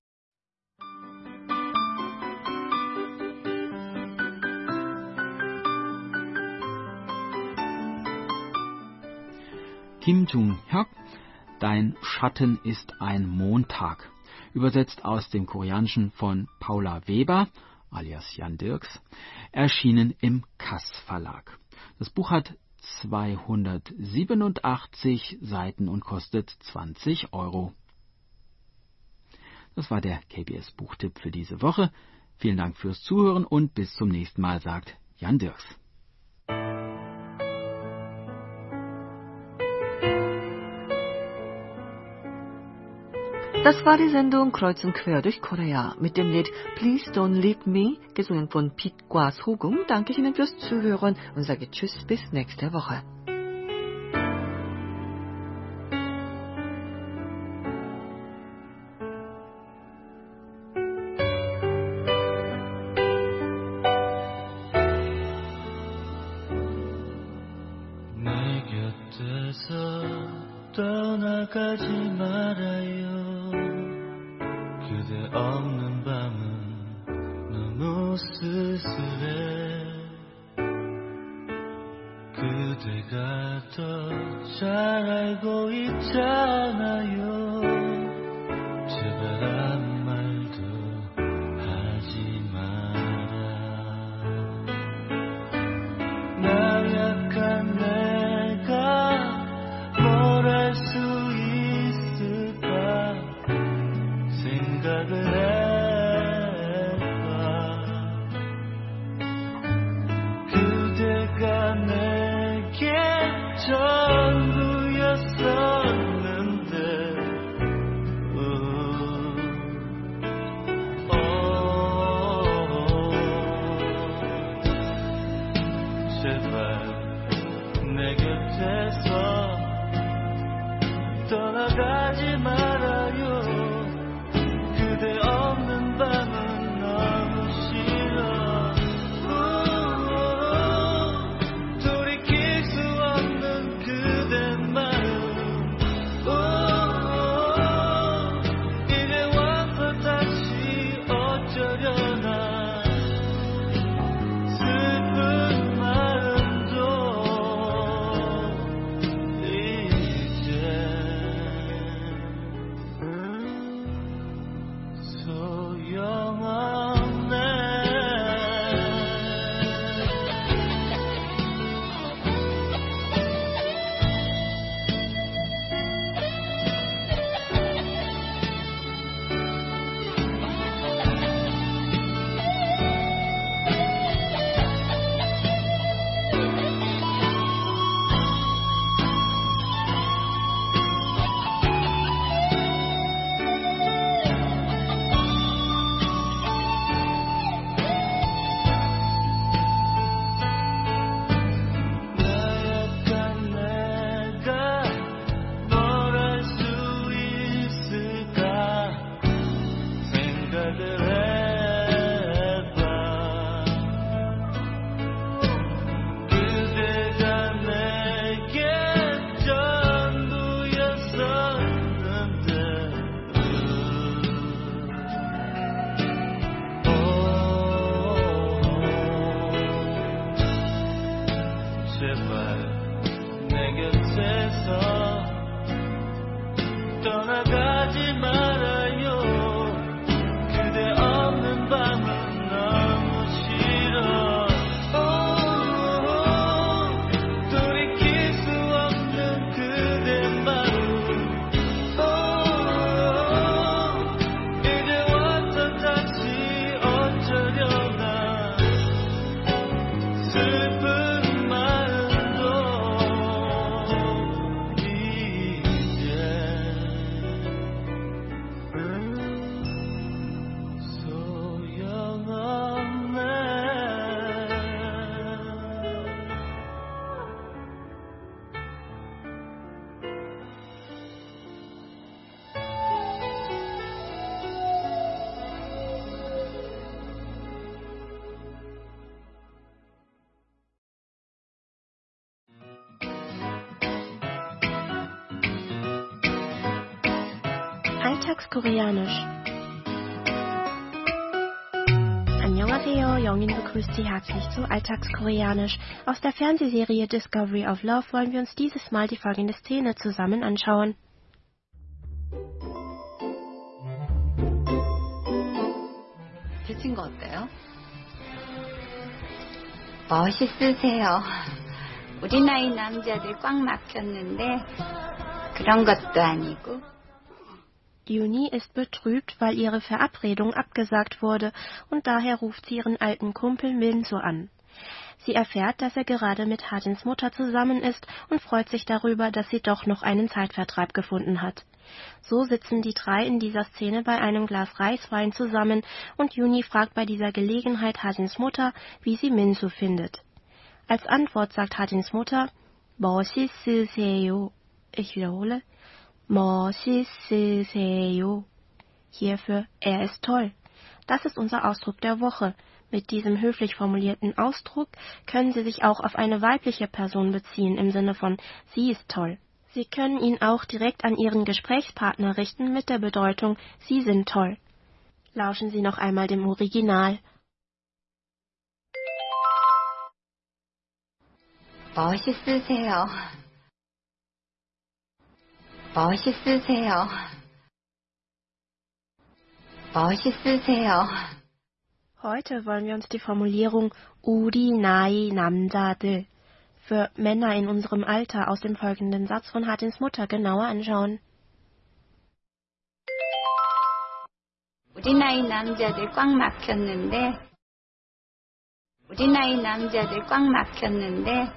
Kim Jung-hyuk, Dein Schatten ist ein Montag. Übersetzt aus dem Koreanischen von Paula Weber, alias Jan Dirks, erschienen im Cass Verlag. Das Buch hat zweihundertsiebenundachtzig Seiten und kostet zwanzig Euro. Das war der K B S Buchtipp für diese Woche. Vielen Dank fürs Zuhören und bis zum nächsten Mal, sagt Jan Dirks. Das war die Sendung Kreuz und Quer durch Korea mit dem Lied Please Don't Leave Me, gesungen von 빛과 소금. Danke ich Ihnen fürs Zuhören und sage Tschüss bis nächste Woche. 내 곁에서 떠나가지 말아요. 그대 없는 밤은 너무 쓸쓸해. 그대가 더 잘 알고 있잖아요. 제발 아무 말도 하지 마라. 나 약한 내가 뭘 할 수 있을까 생각을 해봐. 그대가 내게 전부였었는데 Alltagskoreanisch. Annyeonghaseyo, Jongin begrüßt Sie herzlich zu Alltagskoreanisch. Aus der Fernsehserie Discovery of Love wollen wir uns dieses Mal die folgende Szene zusammen anschauen. 제 친구 어때요? 멋있으세요. 우리 나이 남자들 꽉 막혔는데 그런 것도 아니고. Juni ist betrübt, weil ihre Verabredung abgesagt wurde und daher ruft sie ihren alten Kumpel Min-soo an. Sie erfährt, dass er gerade mit Ha-jins Mutter zusammen ist und freut sich darüber, dass sie doch noch einen Zeitvertreib gefunden hat. So sitzen die drei in dieser Szene bei einem Glas Reiswein zusammen und Juni fragt bei dieser Gelegenheit Ha-jins Mutter, wie sie Min-soo findet. Als Antwort sagt Ha-jins Mutter, 멋있으세요. Ich wiederhole, 멋있으세요. Hierfür, er ist toll. Das ist unser Ausdruck der Woche. Mit diesem höflich formulierten Ausdruck können Sie sich auch auf eine weibliche Person beziehen, im Sinne von sie ist toll. Sie können ihn auch direkt an Ihren Gesprächspartner richten mit der Bedeutung Sie sind toll. Lauschen Sie noch einmal dem Original. 멋있으세요. 멋있으세요. 멋있으세요. Heute wollen wir uns die Formulierung 우리 나이 남자들 für Männer in unserem Alter aus dem folgenden Satz von Ha-jins Mutter genauer anschauen. 우리 나이 남자들 꽉 막혔는데 우리 나이 남자들 꽉 막혔는데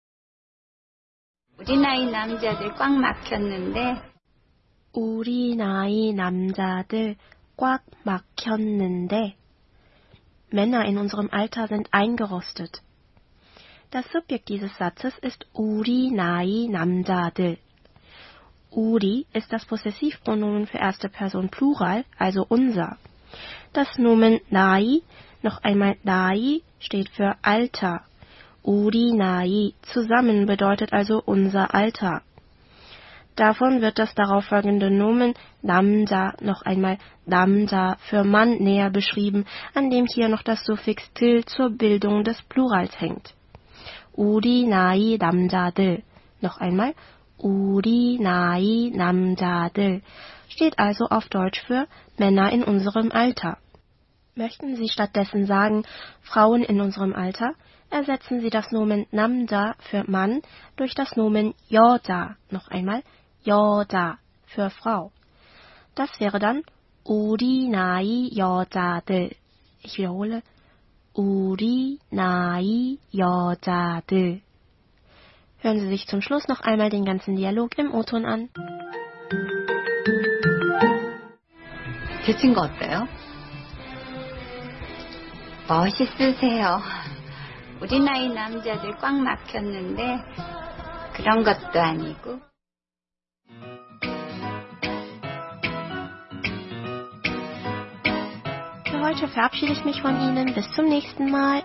우리 나이 남자들 꽉 막혔는데 우리 나이 남자들 꽉 막혔는데 Männer in unserem Alter sind eingerostet. Das Subjekt dieses Satzes ist 우리 나이 남자들. 우리 ist das Possessivpronomen für erste Person Plural, also unser. Das Nomen 나이, noch einmal 나이, steht für Alter. 우리 나이 zusammen bedeutet also unser Alter. Davon wird das darauffolgende Nomen 남자, noch einmal 남자 für Mann näher beschrieben, an dem hier noch das Suffix 들 zur Bildung des Plurals hängt. 우리 나이 남자들, noch einmal 우리 나이 남자들, steht also auf Deutsch für Männer in unserem Alter. Möchten Sie stattdessen sagen Frauen in unserem Alter, ersetzen Sie das Nomen 남자 für Mann durch das Nomen 여자, noch einmal 여자 für Frau. Das wäre dann 우리 나이 여자들. Ich wiederhole, 우리 나이 여자들. Hören Sie sich zum Schluss noch einmal den ganzen Dialog im O-Ton an. 제 친구 어때요? 멋있으세요. 우리 나이 남자들 꽉 막혔는데 그런 것도 아니고. Für heute verabschiede ich mich von Ihnen. Bis zum nächsten Mal.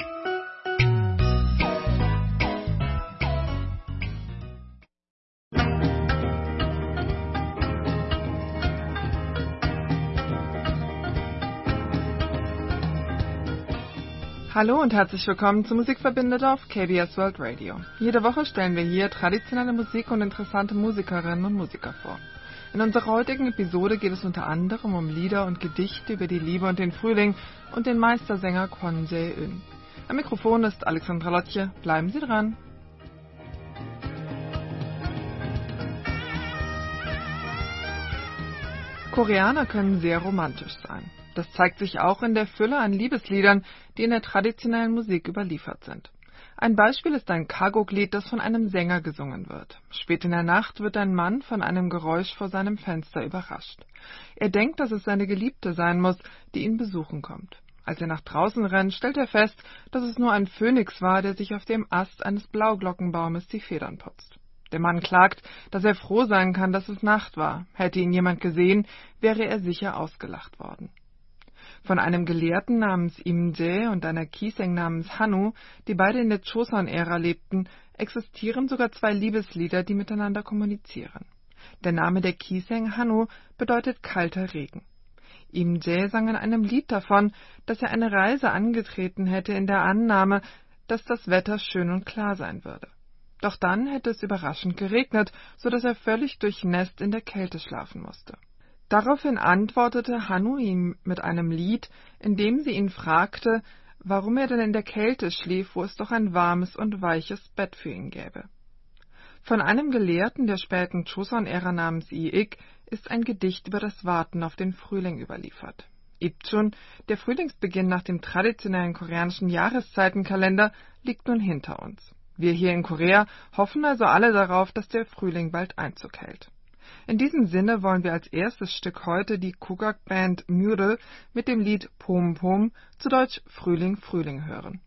Hallo und herzlich willkommen zu Musik verbindet auf K B S World Radio. Jede Woche stellen wir hier traditionelle Musik und interessante Musikerinnen und Musiker vor. In unserer heutigen Episode geht es unter anderem um Lieder und Gedichte über die Liebe und den Frühling und den Meistersänger Kwon Jae-eun. Am Mikrofon ist Alexandra Lotje. Bleiben Sie dran. Koreaner können sehr romantisch sein. Das zeigt sich auch in der Fülle an Liebesliedern, die in der traditionellen Musik überliefert sind. Ein Beispiel ist ein Kagok-Lied, das von einem Sänger gesungen wird. Spät in der Nacht wird ein Mann von einem Geräusch vor seinem Fenster überrascht. Er denkt, dass es seine Geliebte sein muss, die ihn besuchen kommt. Als er nach draußen rennt, stellt er fest, dass es nur ein Phönix war, der sich auf dem Ast eines Blauglockenbaumes die Federn putzt. Der Mann klagt, dass er froh sein kann, dass es Nacht war. Hätte ihn jemand gesehen, wäre er sicher ausgelacht worden. Von einem Gelehrten namens Im Jae und einer Kiseng namens Hanu, die beide in der Choson-Ära lebten, existieren sogar zwei Liebeslieder, die miteinander kommunizieren. Der Name der Kiseng Hanu bedeutet kalter Regen. Im Jae sang in einem Lied davon, dass er eine Reise angetreten hätte in der Annahme, dass das Wetter schön und klar sein würde. Doch dann hätte es überraschend geregnet, so dass er völlig durchnässt in der Kälte schlafen musste. Daraufhin antwortete Hanu ihm mit einem Lied, in dem sie ihn fragte, warum er denn in der Kälte schlief, wo es doch ein warmes und weiches Bett für ihn gäbe. Von einem Gelehrten der späten Joseon-Ära namens I-Ik ist ein Gedicht über das Warten auf den Frühling überliefert. Ibchun, der Frühlingsbeginn nach dem traditionellen koreanischen Jahreszeitenkalender, liegt nun hinter uns. Wir hier in Korea hoffen also alle darauf, dass der Frühling bald Einzug hält. In diesem Sinne wollen wir als erstes Stück heute die Kugak-Band Myre mit dem Lied Pom Pom, zu Deutsch Frühling, Frühling hören.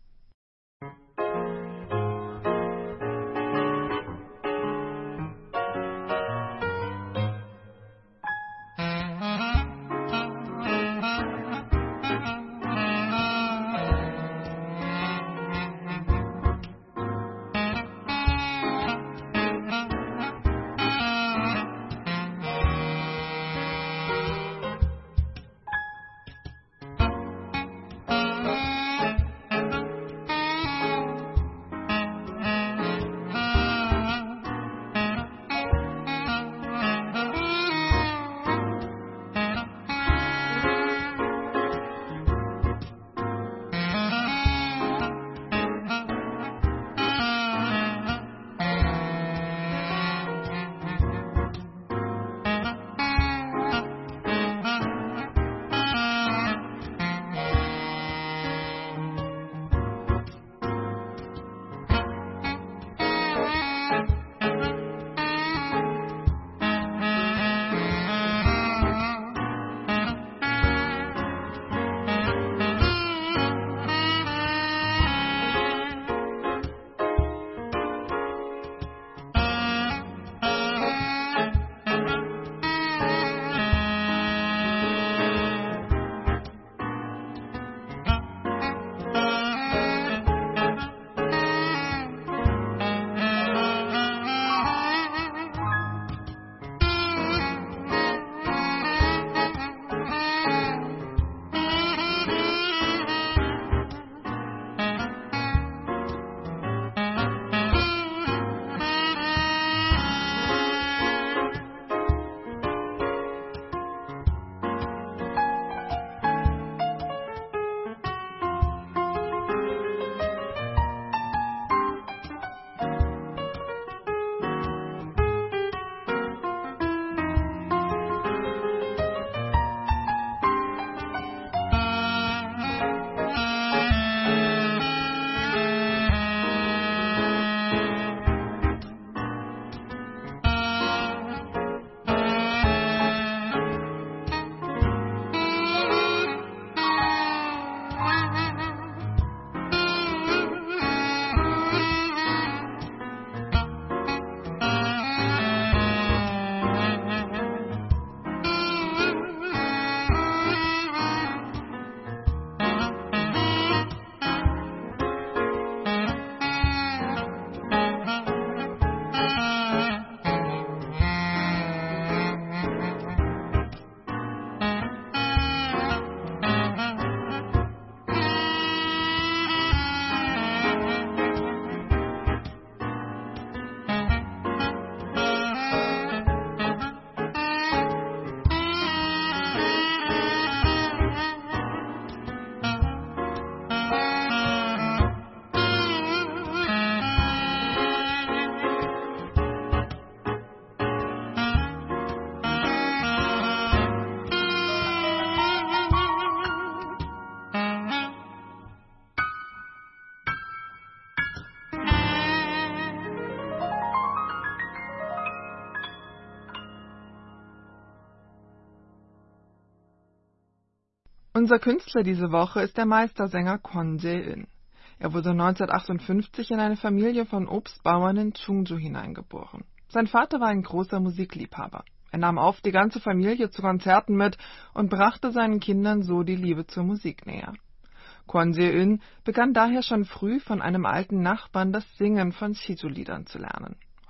Unser Künstler diese Woche ist der Meistersänger Kwon Jae-in. Er wurde neunzehnhundertachtundfünfzig in eine Familie von Obstbauern in Chungju hineingeboren. Sein Vater war ein großer Musikliebhaber. Er nahm oft die ganze Familie zu Konzerten mit und brachte seinen Kindern so die Liebe zur Musik näher. Kwon Jae-in begann daher schon früh von einem alten Nachbarn das Singen von Shijo-Liedern zu lernen.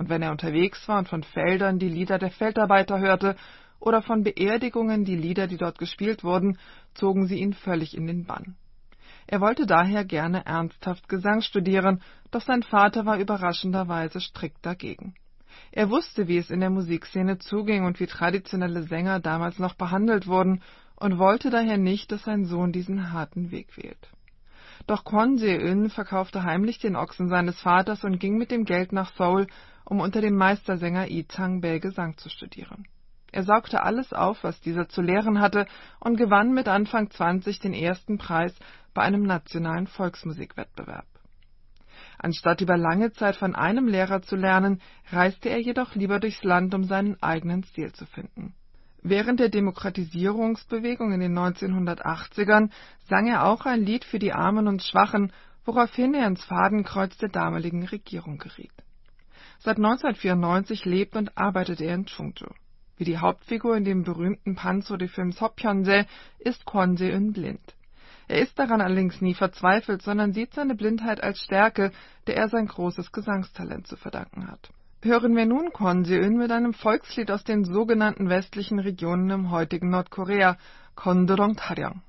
Und wenn er unterwegs war und von Feldern die Lieder der Feldarbeiter hörte oder von Beerdigungen die Lieder, die dort gespielt wurden, zogen sie ihn völlig in den Bann. Er wollte daher gerne ernsthaft Gesang studieren, doch sein Vater war überraschenderweise strikt dagegen. Er wusste, wie es in der Musikszene zuging und wie traditionelle Sänger damals noch behandelt wurden und wollte daher nicht, dass sein Sohn diesen harten Weg wählt. Doch Kwon Se-eun verkaufte heimlich den Ochsen seines Vaters und ging mit dem Geld nach Seoul, um unter dem Meistersänger Lee Chang-bae Gesang zu studieren. Er saugte alles auf, was dieser zu lehren hatte, und gewann mit Anfang zwanzig den ersten Preis bei einem nationalen Volksmusikwettbewerb. Anstatt über lange Zeit von einem Lehrer zu lernen, reiste er jedoch lieber durchs Land, um seinen eigenen Stil zu finden. Während der Demokratisierungsbewegung in den neunzehnhundertachtzigern sang er auch ein Lied für die Armen und Schwachen, woraufhin er ins Fadenkreuz der damaligen Regierung geriet. Seit neunzehnhundertvierundneunzig lebt und arbeitet er in Chungju. Wie die Hauptfigur in dem berühmten Panzo-Film Seopyeonjae ist Kwon Se-eun blind. Er ist daran allerdings nie verzweifelt, sondern sieht seine Blindheit als Stärke, der er sein großes Gesangstalent zu verdanken hat. Hören wir nun Kwon Se-eun mit einem Volkslied aus den sogenannten westlichen Regionen im heutigen Nordkorea, Konderong Taryang.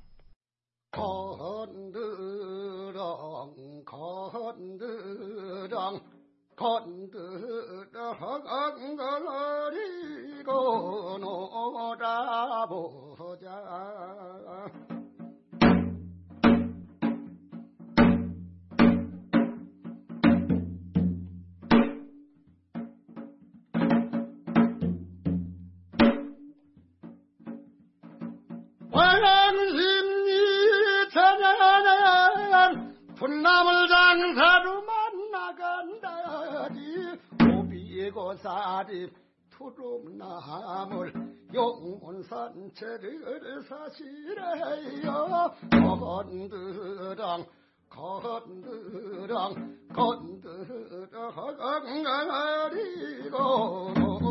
건드렁 건드렁 건드렁 거리고 놀아보자. 왕심리 찬양한 분나물 장사로 만나간다지. 오비고사리 푸름나물 용문산채를 사시래요. 건드렁 건드렁 건드렁 거리고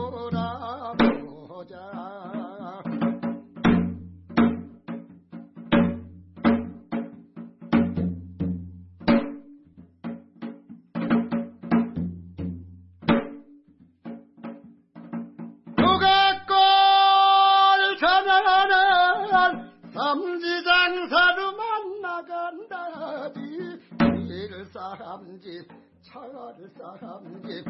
놀아보자. 삼지장사로 만나간다지. 일 사람집 차를 사람집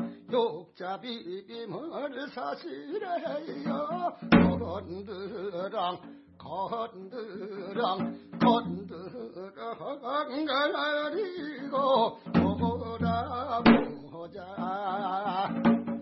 욕자비빔을 사시래요. 건드랑 건드랑 건드랑 거리고 놀아보자.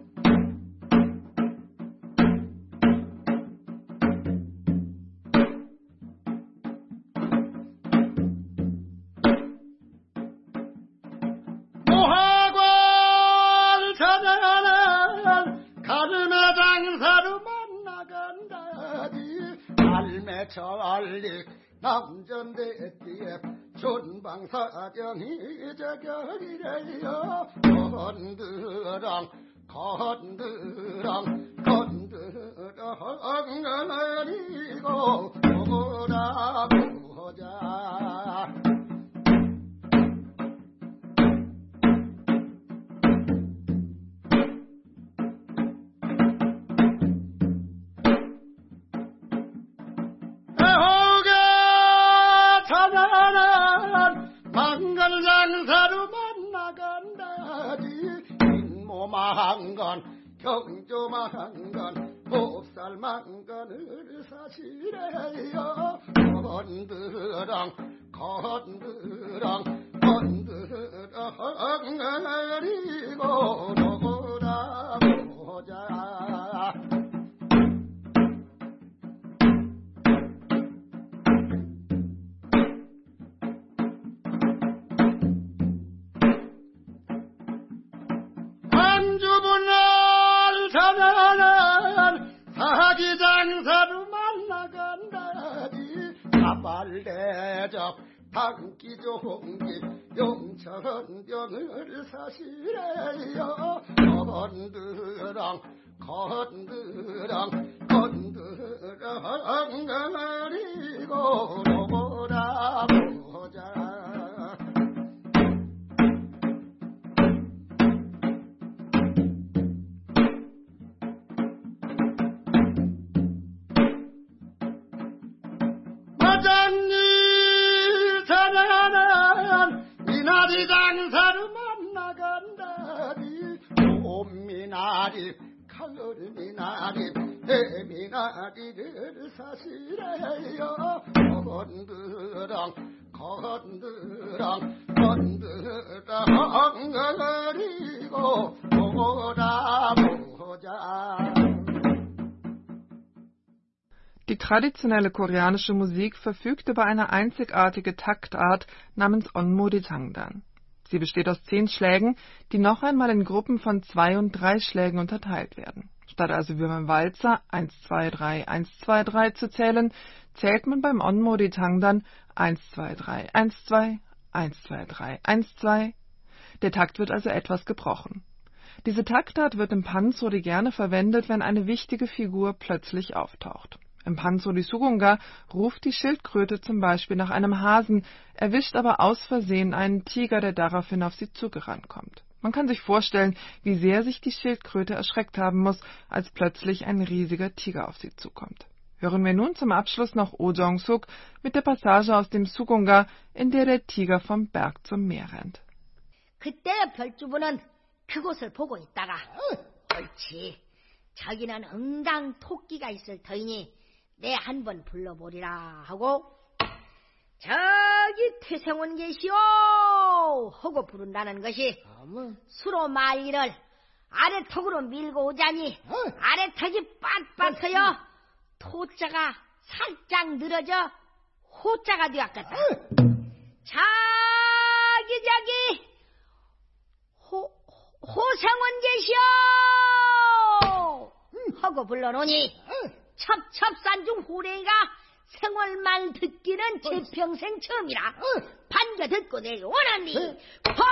천리 남전대띠에 존방사정이 저격이래요. 건드랑 건드랑 건드랑 거리고 놀아보자. 망갈장사로 만나간다지. 인모망건 경조망건 곱살망건을 사시래요. 건드랑 건드랑 건드랑 거리고 놀아보자. 사기장사로 만나간다지. 사발대접 당기종기 용천병을 사시래요. 건드랑 건드랑 건드랑 거리고 놀아보자. 미나리 미나리를 사시래요 건드랑 건드랑 건드랑 그리고 보자. Die traditionelle koreanische Musik verfügt über eine einzigartige Taktart namens Onmori-Tangdan. Sie besteht aus zehn Schlägen, die noch einmal in Gruppen von zwei und drei Schlägen unterteilt werden. Statt also wie beim Walzer eins, zwei, drei, eins, zwei, drei zu zählen, zählt man beim Onmori-Tangdan eins, zwei, drei, eins, zwei, eins, zwei, drei, eins, zwei. Der Takt wird also etwas gebrochen. Diese Taktart wird im Pansori gerne verwendet, wenn eine wichtige Figur plötzlich auftaucht. Im Pansori Sugunga ruft die Schildkröte zum Beispiel nach einem Hasen, erwischt aber aus Versehen einen Tiger, der daraufhin auf sie zugerannt kommt. Man kann sich vorstellen, wie sehr sich die Schildkröte erschreckt haben muss, als plötzlich ein riesiger Tiger auf sie zukommt. Hören wir nun zum Abschluss noch Oh Jong-suk mit der Passage aus dem Sugunga, in der der Tiger vom Berg zum Meer rennt. 그때 별주부는 그곳을 보고 있다가 옳지, 저기는 응당 토끼가 있을 터이니 내 한번 불러보리라 하고 저기 태생원 계시오 하고 부른다는 것이 수로 말기를 아래턱으로 밀고 오자니 아래턱이 빳빳해요 토자가 살짝 늘어져 호자가 되었겠다. 저기 저기 호, 호생원 계시오 하고 불러놓으니 첩첩산중 호랭이가 생월말 듣기는 제 평생 처음이라 반겨 듣고 내려오느니 봄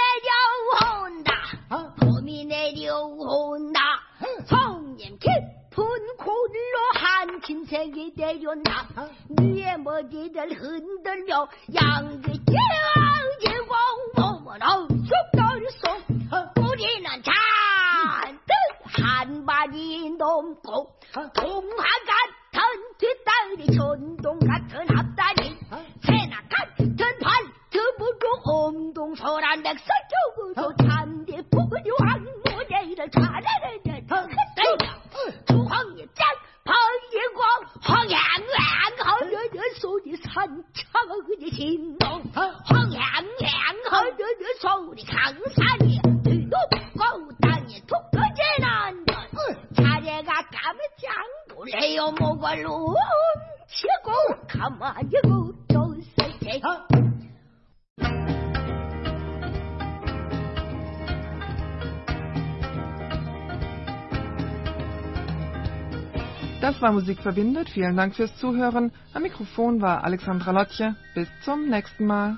내려온다 봄이 내려온다 성님 깊은 골로 한 짐승이 내려온다 위에 머리를 흔들며 양귀 찌어지고 몸은 쑥돌쑥 우리는 잔뜩 한 발이 넘고 동화 같은 뒷다리 전동 같은 앞다리 새나 같은 발톱으로 엉동설한 백설쪽으로 잔디 부근요한 모래를 자라는 헛들며 주황이 쫙 벌리고 황양황 하려는 소리 산창이 진동 황양황 하려는 소리 강산이 들높고 땅에 툭 터지는 것 자네가 까매장구래요 목을 움치고 가만히 웃었을 때 Das war Musik verbindet. Vielen Dank fürs Zuhören. Am Mikrofon war Alexandra Lotje. Bis zum nächsten Mal.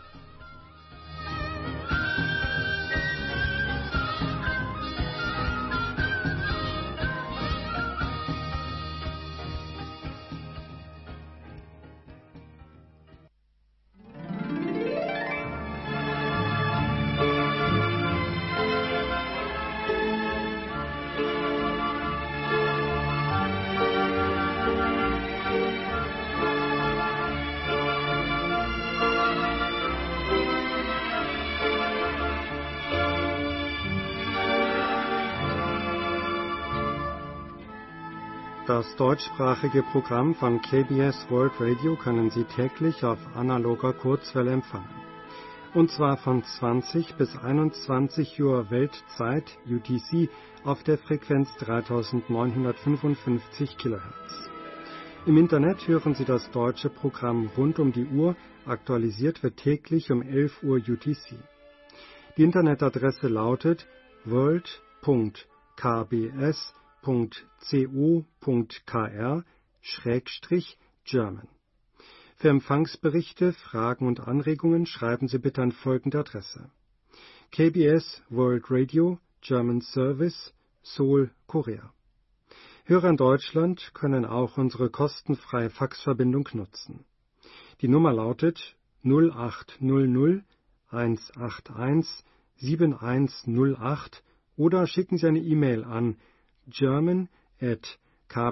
Das deutschsprachige Programm von K B S World Radio können Sie täglich auf analoger Kurzwelle empfangen. Und zwar von zwanzig bis einundzwanzig Uhr Weltzeit U T C auf der Frequenz dreitausendneunhundertfünfundfünfzig Kilohertz. Im Internet hören Sie das deutsche Programm rund um die Uhr, aktualisiert wird täglich um elf Uhr U T C. Die Internetadresse lautet world punkt k b s punkt co punkt k r schrägstrich German. Für Empfangsberichte, Fragen und Anregungen schreiben Sie bitte an folgende Adresse: K B S World Radio, German Service, Seoul, Korea. Hörer in Deutschland können auch unsere kostenfreie Faxverbindung nutzen. Die Nummer lautet null acht null null eins acht eins sieben eins null acht oder schicken Sie eine E-Mail an german at